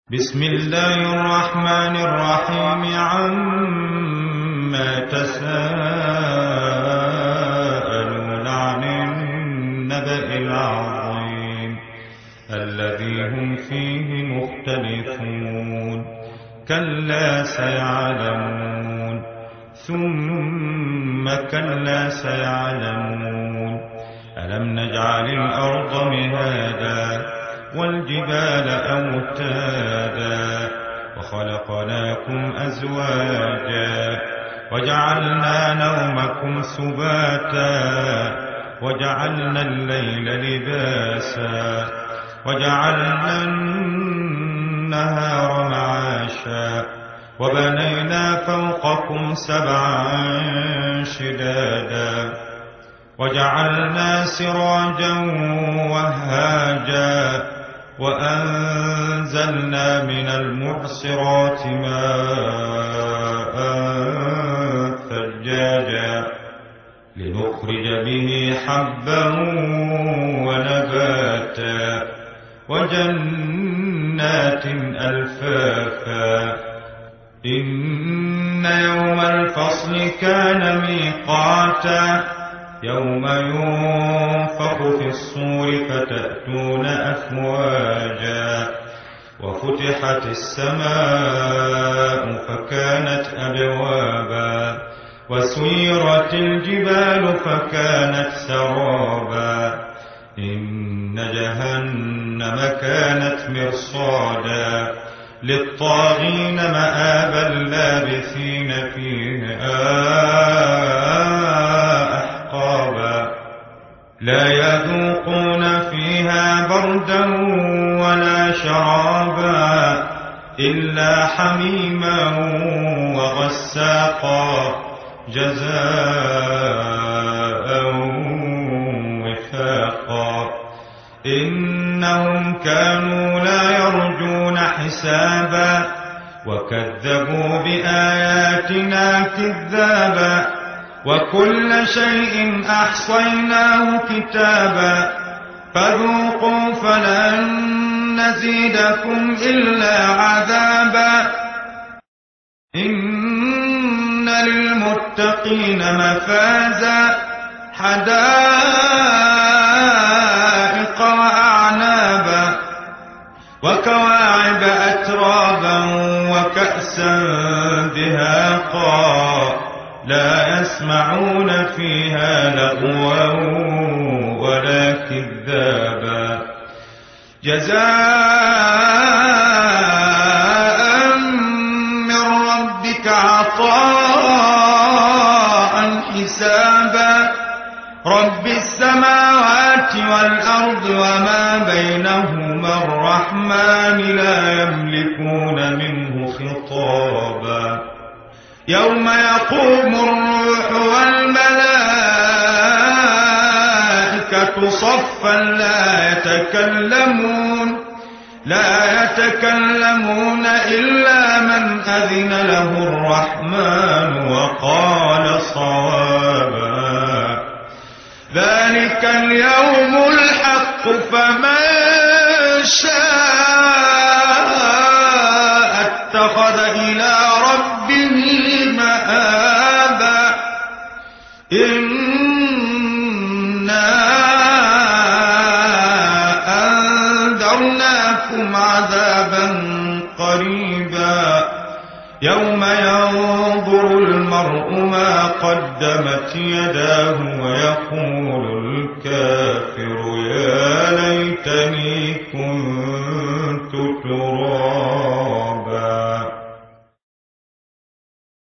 بسم الله الرحمن الرحيم عما تساءلون عن النبأ العظيم الذي هم فيه مختلفون كلا سيعلمون ثم كلا سيعلمون ألم نجعل الأرض مهادا والجبال أوتادا وخلقناكم أزواجا وجعلنا نومكم سباتا وجعلنا الليل لباسا وجعلنا النهار معاشا وبنينا فوقكم سبعا شدادا وجعلنا سراجا وهاجا وأنزلنا من المعصرات ماء ثجاجا لنخرج به حبا ونباتا وجنات ألفافا إن يوم الفصل كان ميقاتا يوم ينفخ في الصور فتأتون أفواجا وفتحت السماء فكانت أبوابا وسيرت الجبال فكانت سرابا إن جهنم كانت مرصادا للطاغين مآبا لابثين فيها لا يذوقون فيها بردا ولا شرابا إلا حميما وغساقا جزاء وفاقا إنهم كانوا لا يرجون حسابا وكذبوا بآياتنا كذابا وكل شيء أحصيناه كتابا فذوقوا فلن نزيدكم إلا عذابا إن للمتقين مفازا حدائق وأعنابا وكواعب أترابا وكأسا دهاقا لا يسمعون فيها لغوا ولا كذابا جزاء من ربك عطاء حسابا رب السماوات والأرض وما بينهما الرحمن لا يملكون منه خطابا يوم يقوم الروح والملائكة صفا لا يتكلمون إلا من أذن له الرحمن وقال صوابا ذلك اليوم الحق فمن شاء اتخذ إلى ربه مآبا إنا أنذرناكم عذابا قريبا يوم ينظر المرء ما قدمت يداه ويقول الكافر يا ليتني كنت ترابا